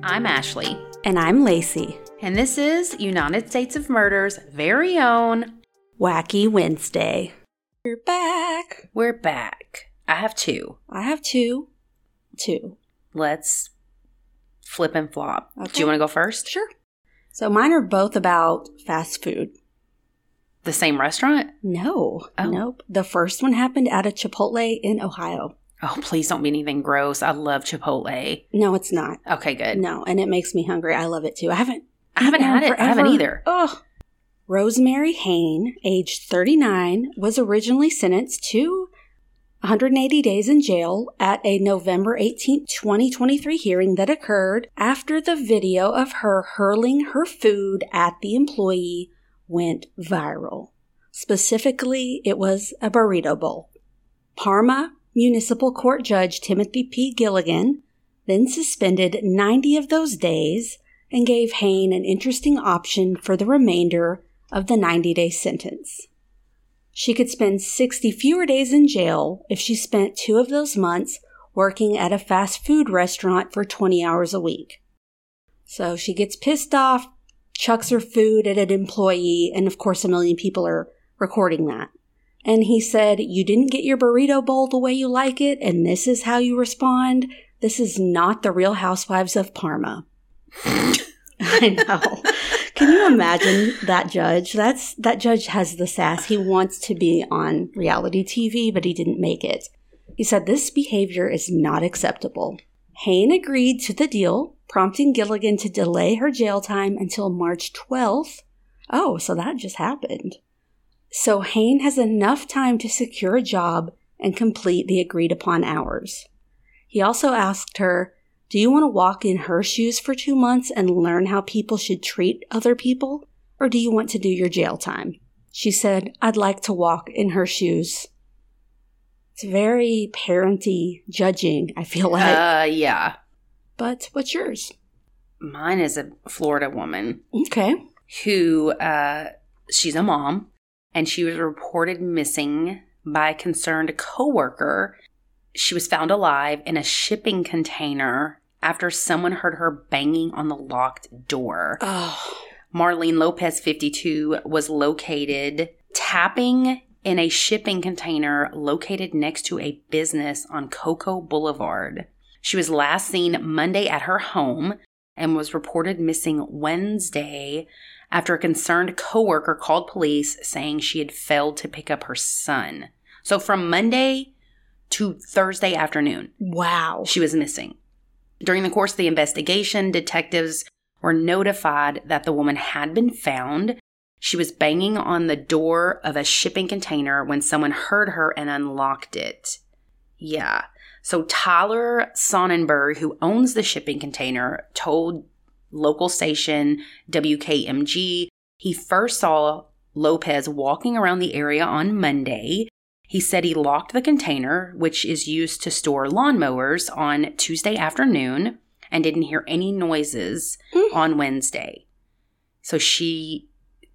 I'm Ashley. And I'm Lacey. And this is United States of Murder's very own Wacky Wednesday. We're back. We're back. I have two. I have two. Let's flip and flop. Okay. Do you want to go first? Sure. So mine are both about fast food. The same restaurant? No. Oh. Nope. The first one happened at a Chipotle in Ohio. Oh, please don't be anything gross. I love Chipotle. No, it's not. Okay, good. No, and it makes me hungry. I love it too. I haven't had it. forever. I haven't either. Ugh. Rosemary Hain, aged 39, was originally sentenced to 180 days in jail at a November 18, 2023 hearing that occurred after the video of her hurling her food at the employee went viral. Specifically, it was a burrito bowl. Parma Municipal Court Judge Timothy P. Gilligan then suspended 90 of those days and gave Hain an interesting option for the remainder of the 90-day sentence. She could spend 60 fewer days in jail if she spent 2 of those months working at a fast food restaurant for 20 hours a week. So she gets pissed off, chucks her food at an employee, and of course a million people are recording that. And he said, "You didn't get your burrito bowl the way you like it, and this is how you respond. This is not the Real Housewives of Parma." I know. Can you imagine that judge? That judge has the sass. He wants to be on reality TV, but he didn't make it. He said, "This behavior is not acceptable." Hain agreed to the deal, prompting Gilligan to delay her jail time until March 12th. Oh, so that just happened. So Hain has enough time to secure a job and complete the agreed-upon hours. He also asked her, "Do you want to walk in her shoes for 2 months and learn how people should treat other people, or do you want to do your jail time?" She said, "I'd like to walk in her shoes." It's very parenty judging, I feel like. Yeah. But what's yours? Mine is a Florida woman. Okay. Who, she's a mom, and she was reported missing by a concerned coworker. She was found alive in a shipping container after someone heard her banging on the locked door. Oh. Marlene Lopez, 52, was located tapping in a shipping container located next to a business on Cocoa Boulevard. She was last seen Monday at her home and was reported missing Wednesday after a concerned coworker called police saying she had failed to pick up her son. So from Monday to Thursday afternoon. Wow. She was missing. During the course of the investigation, detectives were notified that the woman had been found. She was banging on the door of a shipping container when someone heard her and unlocked it. Yeah. So Tyler Sonnenberg, who owns the shipping container, told local station WKMG he first saw Lopez walking around the area on Monday. He said he locked the container, which is used to store lawnmowers, on Tuesday afternoon and didn't hear any noises on Wednesday. So she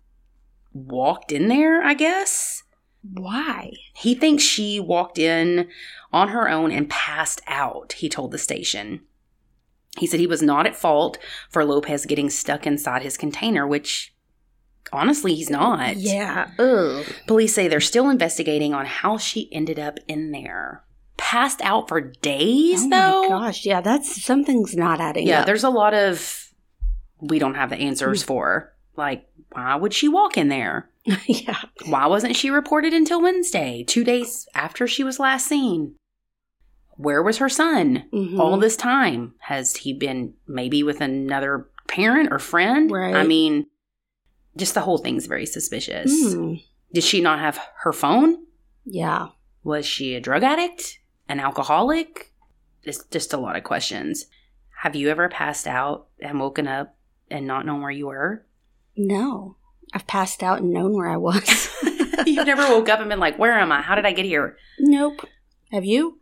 walked in there, I guess. Why? He thinks she walked in on her own and passed out, he told the station. He said he was not at fault for Lopez getting stuck inside his container, which honestly, he's not. Yeah. Ugh. Police say they're still investigating on how she ended up in there. Passed out for days, though? Oh my gosh. Yeah, something's not adding up. Yeah, there's a lot of we don't have the answers for. Like, why would she walk in there? Yeah. Why wasn't she reported until Wednesday, 2 days after she was last seen? Where was her son all this time? Has he been maybe with another parent or friend? Right. I mean, just the whole thing's very suspicious. Did she not have her phone? Yeah. Was she a drug addict? An alcoholic? It's just a lot of questions. Have you ever passed out and woken up and not known where you were? No. I've passed out and known where I was. You've never woke up and been like, where am I? How did I get here? Nope. Have you?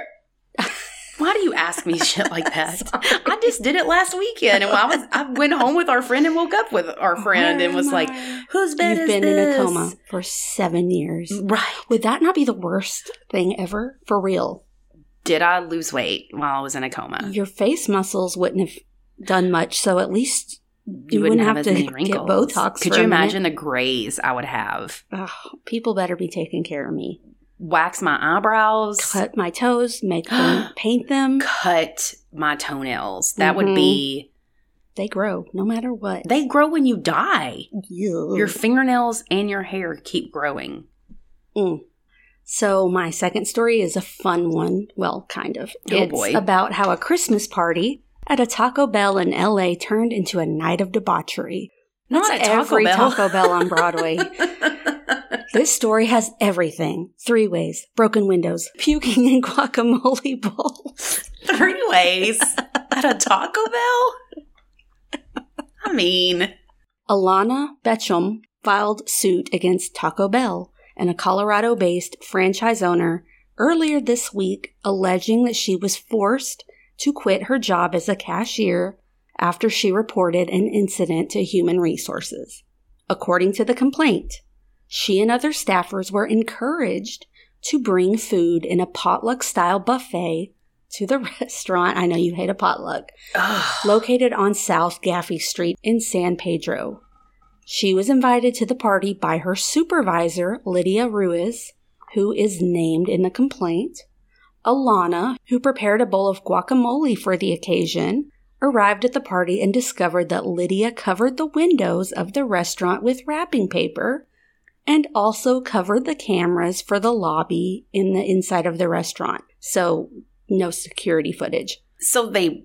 Why do you ask me shit like that? I just did it last weekend, and I went home with our friend and woke up with our friend and was like, "Whose bed is this?" You've been in a coma for 7 years, right? Would that not be the worst thing ever? For real? Did I lose weight while I was in a coma? Your face muscles wouldn't have done much, so at least you wouldn't have to get Botox. Could you imagine the grays I would have? Oh, people better be taking care of me. Wax my eyebrows. Cut my toes. Make them, paint them. Cut my toenails. That would be... They grow no matter what. They grow when you die. Ew. Your fingernails and your hair keep growing. So my second story is a fun one. Well, kind of. It's about how a Christmas party at a Taco Bell in L.A. turned into a night of debauchery. Not That's every Taco Bell on Broadway. This story has everything. 3-ways, broken windows, puking in guacamole bowls. 3-ways at a Taco Bell? I mean... Alana Betchum filed suit against Taco Bell and a Colorado-based franchise owner earlier this week, alleging that she was forced to quit her job as a cashier after she reported an incident to Human Resources. According to the complaint, she and other staffers were encouraged to bring food in a potluck-style buffet to the restaurant. I know you hate a potluck. Located on South Gaffey Street in San Pedro. She was invited to the party by her supervisor, Lydia Ruiz, who is named in the complaint. Alana, who prepared a bowl of guacamole for the occasion, arrived at the party and discovered that Lydia covered the windows of the restaurant with wrapping paper and also covered the cameras for the lobby in the inside of the restaurant. So, no security footage. So they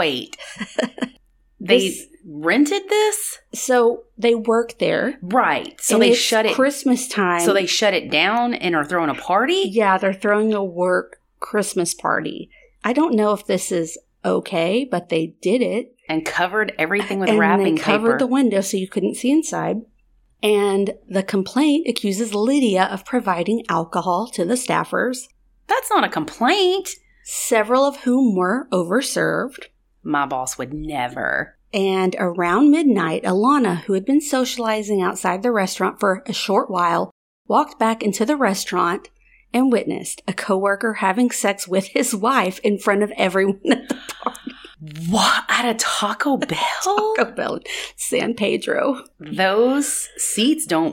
rented this? So they work there. Right. So they shut it. Christmas time. So they shut it down and are throwing a party? Yeah, they're throwing a work Christmas party. I don't know if this is okay, but they did it. And covered everything with wrapping paper. And they covered the window so you couldn't see inside. And the complaint accuses Lydia of providing alcohol to the staffers. That's not a complaint. Several of whom were overserved. My boss would never. And around midnight, Alana, who had been socializing outside the restaurant for a short while, walked back into the restaurant and witnessed a coworker having sex with his wife in front of everyone at the party. What? At a Taco Bell? Taco Bell in San Pedro. Those seats don't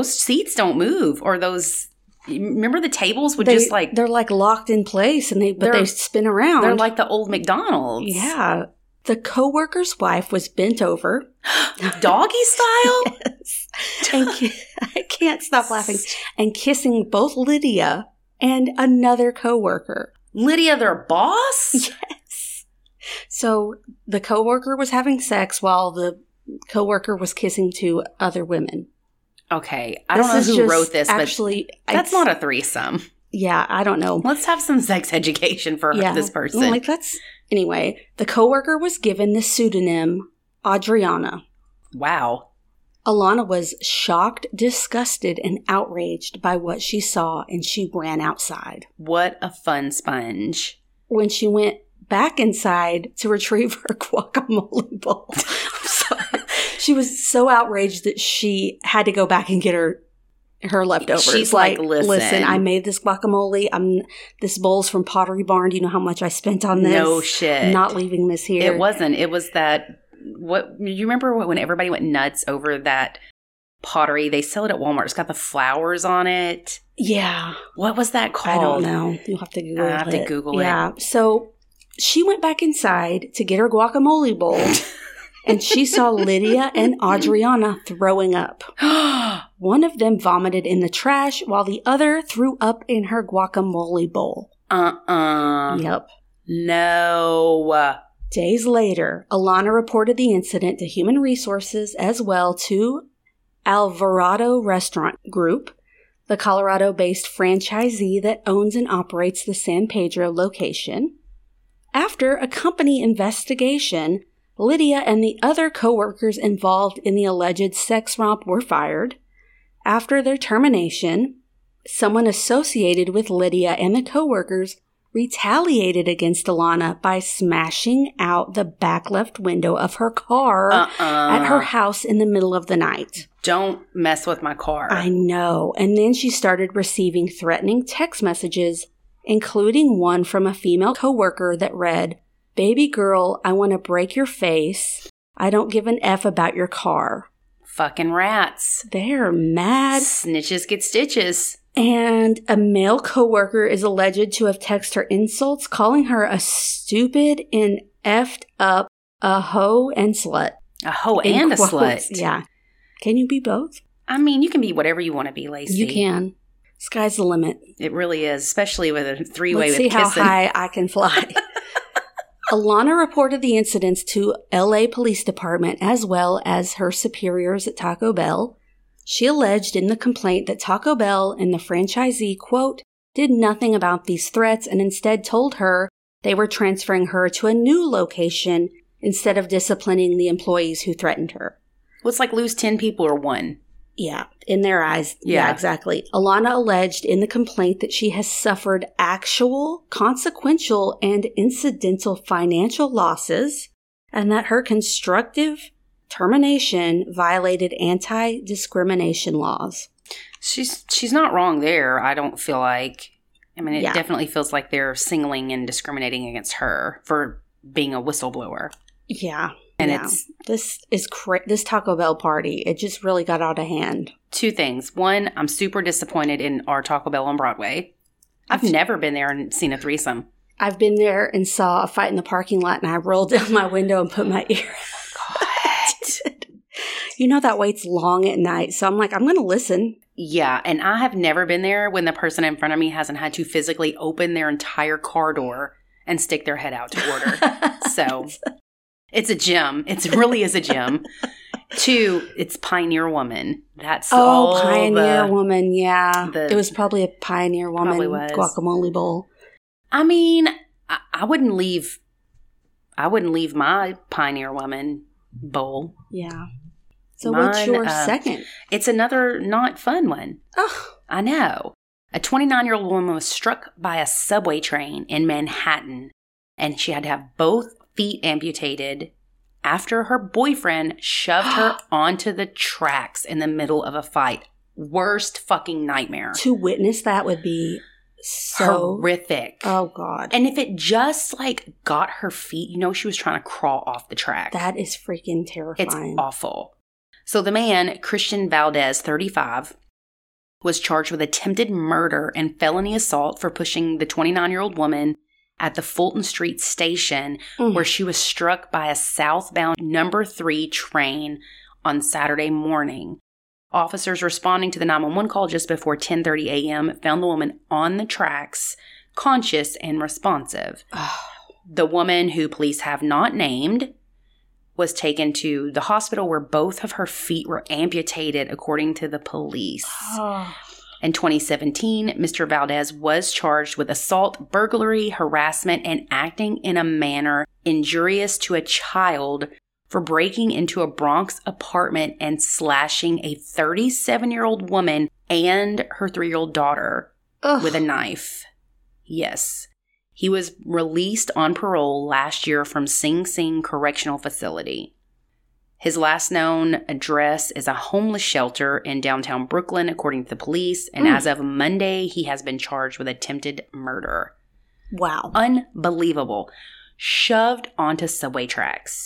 move. Or those... Remember the tables would just like... They're like locked in place, and they spin around. They're like the old McDonald's. Yeah. The coworker's wife was bent over. Doggy style? Yes. And I can't stop laughing. And kissing both Lydia and another coworker. Lydia, their boss? Yes. So the coworker was having sex while the coworker was kissing two other women. Okay, I don't know who wrote this, actually, but that's not a threesome. Yeah, I don't know. Let's have some sex education for this person. Anyway, the coworker was given the pseudonym Adriana. Wow. Alana was shocked, disgusted, and outraged by what she saw, and she ran outside. What a fun sponge. When she went back inside to retrieve her guacamole bowl. I'm sorry. She was so outraged that she had to go back and get her leftovers. She's like, listen, I made this guacamole. This bowl's from Pottery Barn. Do you know how much I spent on this? No shit. I'm not leaving this here. It wasn't. It was that. What you remember when everybody went nuts over that pottery? They sell it at Walmart. It's got the flowers on it. Yeah. What was that called? I don't know. You'll have to Google it. I have to Google it. Yeah. So she went back inside to get her guacamole bowl. And she saw Lydia and Adriana throwing up. One of them vomited in the trash while the other threw up in her guacamole bowl. Yep. No. Days later, Alana reported the incident to Human Resources as well to Alvarado Restaurant Group, the Colorado-based franchisee that owns and operates the San Pedro location. After a company investigation, Lydia and the other coworkers involved in the alleged sex romp were fired. After their termination, someone associated with Lydia and the coworkers retaliated against Alana by smashing out the back left window of her car at her house in the middle of the night. Don't mess with my car. I know. And then she started receiving threatening text messages, including one from a female coworker that read, Baby girl, I want to break your face. I don't give an F about your car. Fucking rats. They're mad. Snitches get stitches. And a male coworker is alleged to have texted her insults, calling her a stupid and effed up a hoe and slut. A hoe and a slut. Yeah. Can you be both? I mean, you can be whatever you want to be, Lacey. You can. Sky's the limit. It really is, especially with a three-way with kissing. Let's see how high I can fly. Alana reported the incidents to LA Police Department as well as her superiors at Taco Bell. She alleged in the complaint that Taco Bell and the franchisee, quote, did nothing about these threats and instead told her they were transferring her to a new location instead of disciplining the employees who threatened her. Well, it's like lose 10 people or one. Yeah, in their eyes. Yeah, exactly. Alana alleged in the complaint that she has suffered actual, consequential, and incidental financial losses, and that her constructive termination violated anti-discrimination laws. She's not wrong there, I don't feel like. I mean, it definitely feels like they're singling and discriminating against her for being a whistleblower. Yeah. And this Taco Bell party, it just really got out of hand. Two things. One, I'm super disappointed in our Taco Bell on Broadway. I've never been there and seen a threesome. I've been there and saw a fight in the parking lot, and I rolled down my window and put my ear. God. You know that wait's long at night, so I'm like, I'm going to listen. Yeah, and I have never been there when the person in front of me hasn't had to physically open their entire car door and stick their head out to order. So it's a gym. It really is a gym. Two, it's Pioneer Woman. That's Pioneer Woman. Yeah, it was probably a Pioneer Woman guacamole bowl. I mean, I wouldn't leave my Pioneer Woman bowl. Yeah. So what's your second? It's another not fun one. Oh, I know. A 29-year-old woman was struck by a subway train in Manhattan, and she had to have both feet amputated after her boyfriend shoved her onto the tracks in the middle of a fight. Worst fucking nightmare. To witness that would be so horrific. Oh, God. And if it just got her feet, she was trying to crawl off the track. That is freaking terrifying. It's awful. So the man, Christian Valdez, 35, was charged with attempted murder and felony assault for pushing the 29-year-old woman at the Fulton Street station where she was struck by a southbound number 3 train on Saturday morning. Officers responding to the 911 call just before 10:30 a.m. found the woman on the tracks, conscious and responsive. The woman, who police have not named, was taken to the hospital where both of her feet were amputated, according to the police. In 2017, Mr. Valdez was charged with assault, burglary, harassment, and acting in a manner injurious to a child for breaking into a Bronx apartment and slashing a 37-year-old woman and her 3-year-old daughter with a knife. Yes. He was released on parole last year from Sing Sing Correctional Facility. His last known address is a homeless shelter in downtown Brooklyn, according to the police. And as of Monday, he has been charged with attempted murder. Wow. Unbelievable. Shoved onto subway tracks.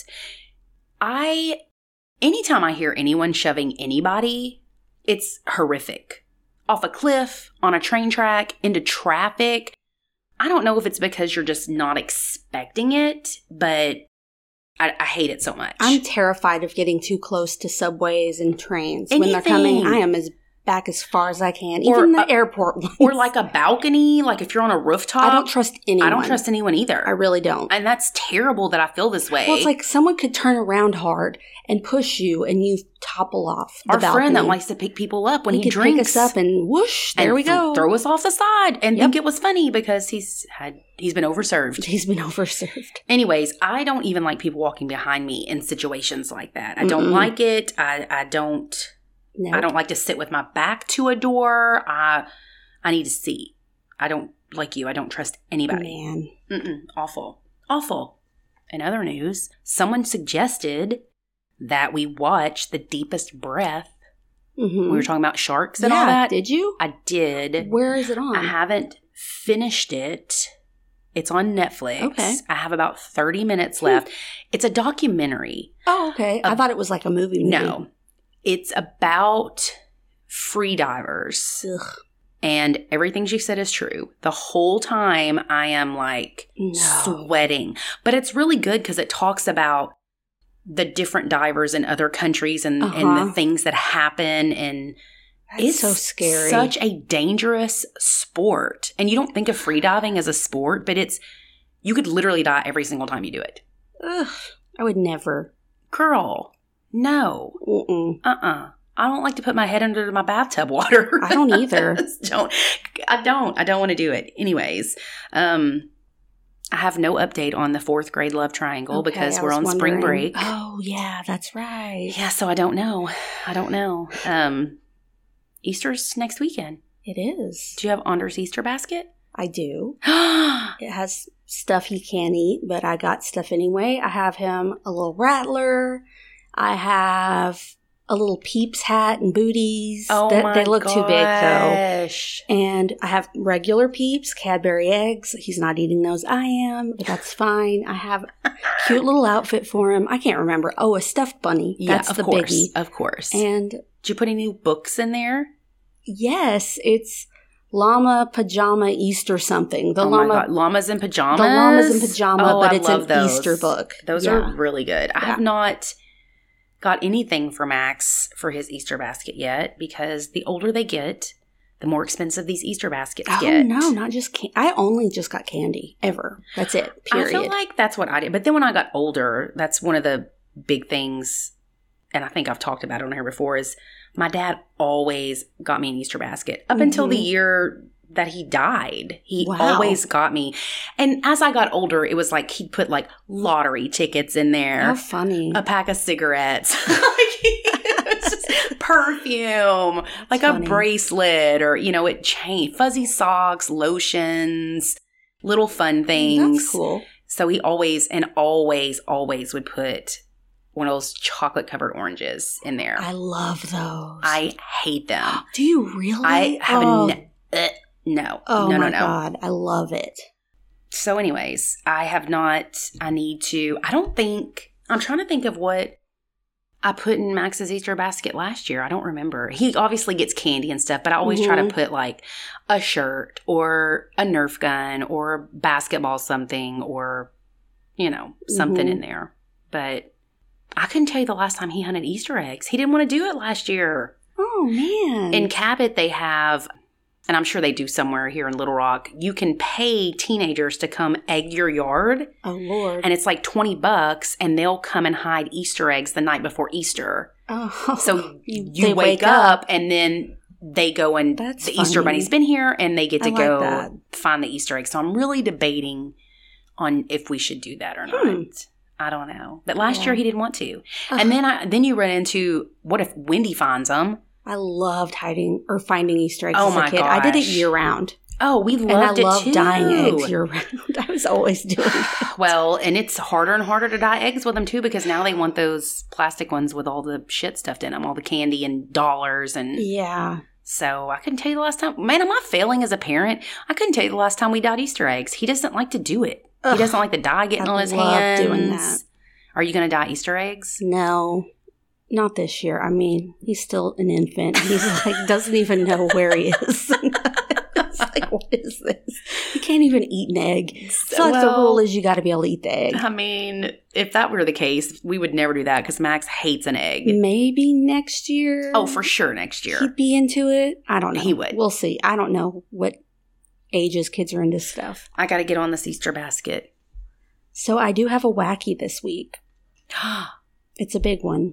Anytime I hear anyone shoving anybody, it's horrific. Off a cliff, on a train track, into traffic. I don't know if it's because you're just not expecting it, but I hate it so much. I'm terrified of getting too close to subways and trains. When they're coming, I am back as far as I can. Even the airport ones. Or like a balcony, like if you're on a rooftop. I don't trust anyone. I don't trust anyone either. I really don't. And that's terrible that I feel this way. Well, it's like someone could turn around hard and push you and you topple off the balcony. Our friend that likes to pick people up when he drinks. He could pick us up and whoosh, there we go. Throw us off the side and think it was funny because he's been overserved. He's been overserved. Anyways, I don't even like people walking behind me in situations like that. I don't like it. I don't like to sit with my back to a door. I need to see. I don't, like you, I don't trust anybody. Man. Awful. Awful. In other news, someone suggested that we watch The Deepest Breath. We were talking about sharks and all that. Did you? I did. Where is it on? I haven't finished it. It's on Netflix. Okay. I have about 30 minutes left. It's a documentary. Oh, okay. I thought it was like a movie. No. It's about free divers. Ugh. And everything she said is true. The whole time I am like sweating. But it's really good because it talks about the different divers in other countries and the things that happen. And it's so scary. Such a dangerous sport. And you don't think of free diving as a sport, but you could literally die every single time you do it. Ugh, I would never. Girl, no. I don't like to put my head under my bathtub water. I don't either. I don't want to do it. Anyways, I have no update on the 4th grade love triangle because we're on spring break. Oh, yeah, that's right. Yeah, so I don't know. Easter's next weekend. It is. Do you have Anders' Easter basket? I do. It has stuff he can't eat, but I got stuff anyway. I have him a little rattler. I have a little Peeps hat and booties. Oh, my They look too big, though. gosh. And I have regular Peeps, Cadbury eggs. He's not eating those. I am, but that's fine. I have a cute little outfit for him. I can't remember. Oh, a stuffed bunny. That's the biggie. Of course. And did you put any books in there? yes, it's Llama Pajama Easter something. Oh my God. Llamas in Pajamas? The Llama's in Pajama, but it's an those. Easter book. Those are really good. I have not got anything for Max for his Easter basket yet because the older they get, the more expensive these Easter baskets get. Oh, no, not just candy. I only just got candy, ever. That's it, period. I feel like that's what I did. But then when I got older, that's one of the big things, and I think I've talked about it on here before, is my dad always got me an Easter basket. Up until the year that he died, he always got me. And as I got older, it was like he'd put like lottery tickets in there. How funny. A pack of cigarettes. It's just perfume. Like a bracelet or, it changed. Fuzzy socks, lotions, little fun things. That's cool. So he always would put one of those chocolate-covered oranges in there. I love those. I hate them. Do you really? I have no. Oh, no, my God. I love it. So anyways, I'm trying to think of what I put in Max's Easter basket last year. I don't remember. He obviously gets candy and stuff, but I always try to put like a shirt or a Nerf gun or basketball something or, something in there. But I couldn't tell you the last time he hunted Easter eggs. He didn't want to do it last year. Oh, man. In Cabot, they have, and I'm sure they do somewhere here in Little Rock, you can pay teenagers to come egg your yard. Oh, Lord. And it's like $20, and they'll come and hide Easter eggs the night before Easter. Oh. So you wake up, and then they go and the Easter Bunny's been here, and they get to go find the Easter eggs. So I'm really debating on if we should do that or not. I don't know. But last year he didn't want to. And then you run into, what if Wendy finds them? I loved hiding or finding Easter eggs as a kid. I did it year round. Oh, we loved it too. And I loved dyeing eggs year round. I was always doing it. Well, and it's harder and harder to dye eggs with them too because now they want those plastic ones with all the shit stuffed in them, all the candy and dollars and... Yeah. So I couldn't tell you the last time. Man, am I failing as a parent? I couldn't tell you the last time we dyed Easter eggs. He doesn't like to do it. He doesn't like the dye getting on his hands. Doing that. Are you going to dye Easter eggs? No, not this year. I mean, he's still an infant. He's like, doesn't even know where he is. It's like, what is this? You can't even eat an egg. So the rule is you got to be able to eat the egg. I mean, if that were the case, we would never do that because Max hates an egg. Maybe next year. Oh, for sure next year. He'd be into it. I don't know. He would. We'll see. I don't know what ages kids are into stuff. I got to get on this Easter basket. So I do have a wacky this week. It's a big one.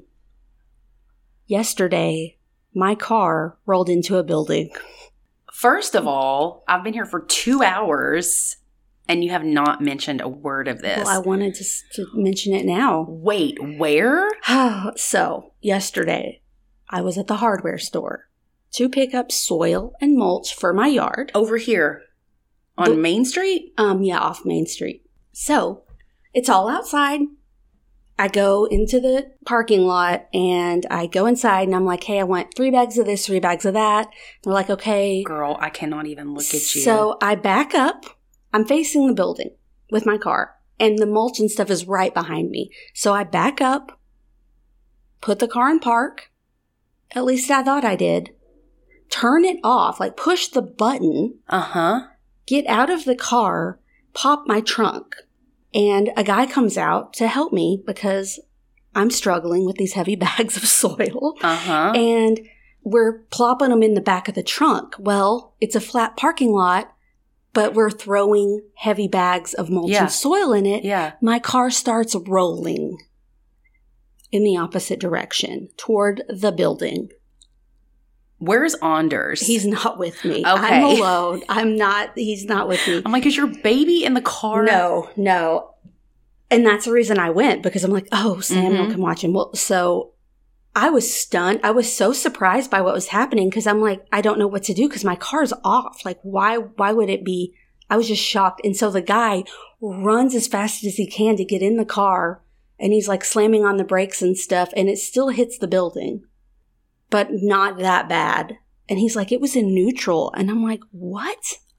Yesterday, my car rolled into a building. First of all, I've been here for 2 hours, and you have not mentioned a word of this. Well, I wanted to mention it now. Wait, where? So, yesterday, I was at the hardware store to pick up soil and mulch for my yard. Over here? On Main Street? Yeah, off Main Street. So, it's all outside. I go into the parking lot and I go inside and I'm like, hey, I want 3 bags of this, 3 bags of that. They're like, okay. Girl, I cannot even look at you. So I back up. I'm facing the building with my car, and the mulch and stuff is right behind me. So I back up, put the car in park. At least I thought I did. Turn it off, like push the button. Get out of the car, pop my trunk. And a guy comes out to help me because I'm struggling with these heavy bags of soil. And we're plopping them in the back of the trunk. Well, it's a flat parking lot, but we're throwing heavy bags of mulch and soil in it. My car starts rolling in the opposite direction toward the building. Where's Anders? He's not with me. Okay. I'm alone. He's not with me. I'm like, is your baby in the car? No. And that's the reason I went, because I'm like, oh, Samuel can watch him. Well, so I was stunned. I was so surprised by what was happening because I'm like, I don't know what to do because my car's off. Like, why would it be? I was just shocked. And so the guy runs as fast as he can to get in the car, and he's like slamming on the brakes and stuff, and it still hits the building, but not that bad. And he's like, it was in neutral. And I'm like, what?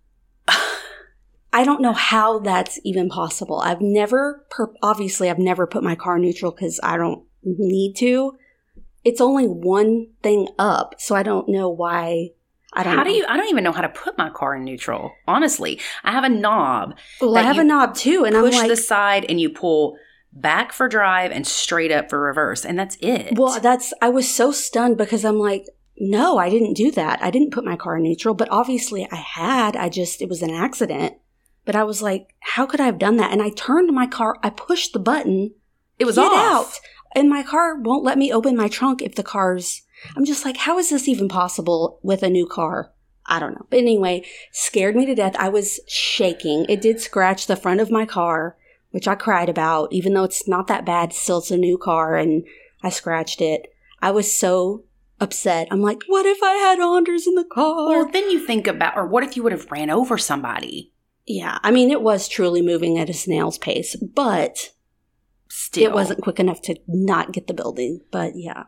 I don't know how that's even possible. I've never put my car in neutral because I don't need to. It's only one thing up, so I don't know why. I don't even know how to put my car in neutral. Honestly, I have a knob. Well, I have a knob too, and I'm like, push the side and you pull back for drive and straight up for reverse, and that's it. Well, I was so stunned because I'm like, no, I didn't do that. I didn't put my car in neutral, but obviously I had. It was an accident. But I was like, how could I have done that? And I turned my car, I pushed the button. It was off. Out. And my car won't let me open my trunk if the car's... I'm just like, how is this even possible with a new car? I don't know. But anyway, scared me to death. I was shaking. It did scratch the front of my car, which I cried about. Even though it's not that bad, still it's a new car, and I scratched it. I was so upset. I'm like, what if I had Anders in the car? Well, then you think about, or what if you would have ran over somebody? Yeah, I mean, it was truly moving at a snail's pace, but still, it wasn't quick enough to not get the building. But yeah,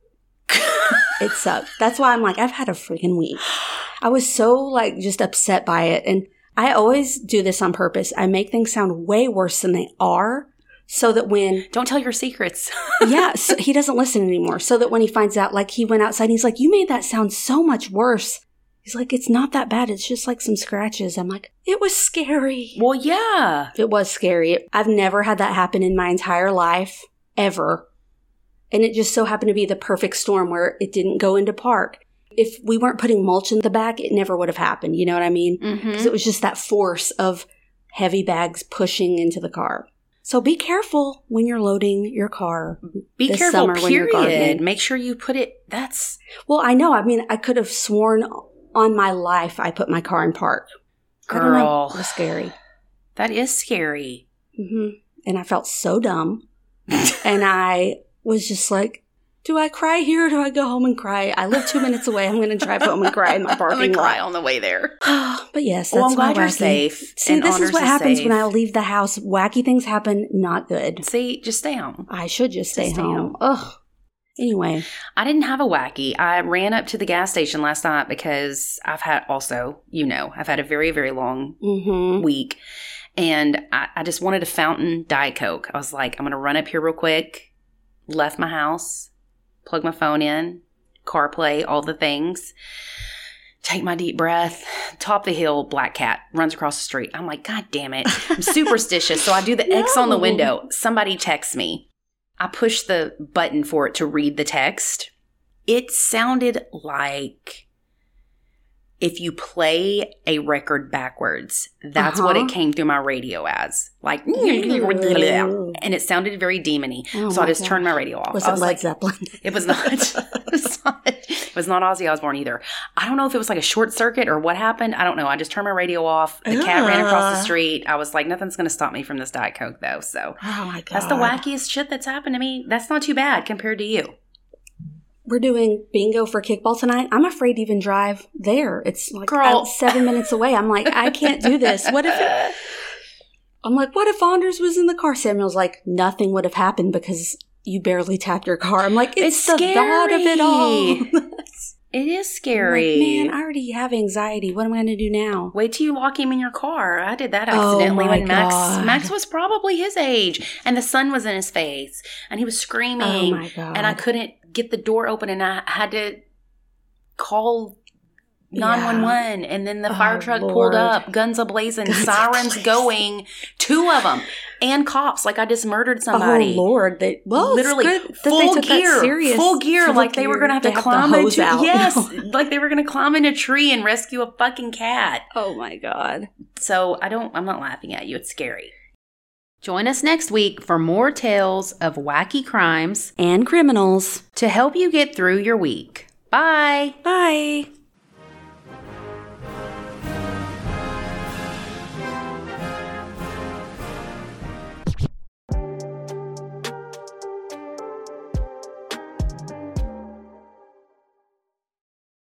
it sucked. That's why I'm like, I've had a freaking week. I was so like just upset by it. And I always do this on purpose. I make things sound way worse than they are so that when... Don't tell your secrets. Yeah, so he doesn't listen anymore. So that when he finds out, like he went outside and he's like, you made that sound so much worse. He's like, it's not that bad. It's just like some scratches. I'm like, it was scary. Well, yeah. It was scary. I've never had that happen in my entire life, ever. And it just so happened to be the perfect storm where it didn't go into park. If we weren't putting mulch in the back, it never would have happened. You know what I mean? Because it was just that force of heavy bags pushing into the car. So be careful when you're loading your car. Be this careful, summer when you're gardening. Period. Make sure you put it, Well, I know. I mean, I could have sworn on my life I put my car in park. Girl. It was scary. That is scary. And I felt so dumb. And I was just like, do I cry here or do I go home and cry? I live 2 minutes away. I'm going to drive home and cry in my parking lot. I'm going to cry on the way there. But yes, that's I'm glad my you're wacky. safe. See, this is what happens when I leave the house. Wacky things happen. Not good. See, just stay home. I should just stay home. Ugh. Anyway. I didn't have a wacky. I ran up to the gas station last night because I've had a very, very long week. And I just wanted a fountain Diet Coke. I was like, I'm going to run up here real quick. Left my house. Plug my phone in. CarPlay, all the things. Take my deep breath. Top the hill, black cat runs across the street. I'm like, God damn it. I'm superstitious. So I do the X on the window. Somebody texts me. I push the button for it to read the text. It sounded like if you play a record backwards, that's what it came through my radio as. Like, and it sounded very demony. So I just turned my radio off. Was it Led Zeppelin? It was not. It was not Ozzy Osbourne either. I don't know if it was like a short circuit or what happened. I don't know. I just turned my radio off. The cat ran across the street. I was like, nothing's going to stop me from this Diet Coke, though. So that's the wackiest shit that's happened to me. That's not too bad compared to you. We're doing bingo for kickball tonight. I'm afraid to even drive there. It's like 7 minutes away. I'm like, I can't do this. What if Anders was in the car? Samuel's like, nothing would have happened because you barely tapped your car. I'm like, it's the thought of it all. It is scary. Man, I already have anxiety. What am I going to do now? Wait till you lock him in your car. I did that accidentally when Max was probably his age, and the sun was in his face, and he was screaming. Oh my God. And I couldn't get the door open, and I had to call 911, and then the fire truck pulled up, guns a-blazing, sirens going, 2 of them, and cops, like I just murdered somebody. Oh, Lord. Literally, full gear, like they were going to have to climb into, like they were going to climb in a tree and rescue a fucking cat. Oh, my God. So I'm not laughing at you. It's scary. Join us next week for more tales of wacky crimes and criminals to help you get through your week. Bye. Bye.